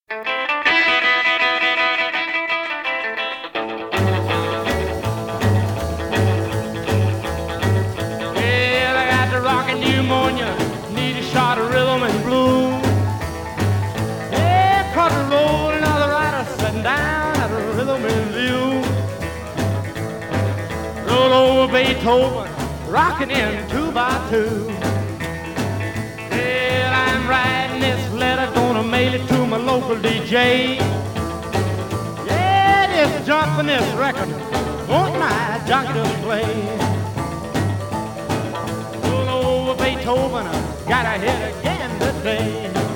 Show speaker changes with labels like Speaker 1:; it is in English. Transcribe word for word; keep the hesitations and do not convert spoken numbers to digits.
Speaker 1: Well, I got the rockin' pneumonia, need a shot of rhythm and blues. Yeah, caught the roll, another rider sitting down at a rhythm review. Roll over Beethoven, rockin' in two by two. Well, I'm writing this letter, gonna mail it to my local D J. Yeah, this jumpin' this record, want my jockey to play. Roll over Beethoven, I gotta hit again today.